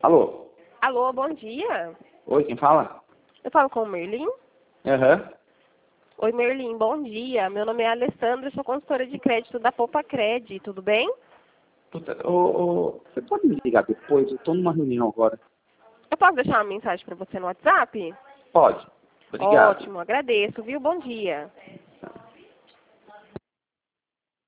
Alô? Alô, bom dia. Oi, quem fala? Eu falo com o Merlin. Aham. Oi, Merlin, bom dia. Meu nome é Alessandra, sou consultora de crédito da Poupa Cred, tudo bem? Puta, você pode me ligar depois? Eu tô numa reunião agora. Eu posso deixar uma mensagem para você no WhatsApp? Pode. Obrigado. Ótimo, agradeço, viu? Bom dia.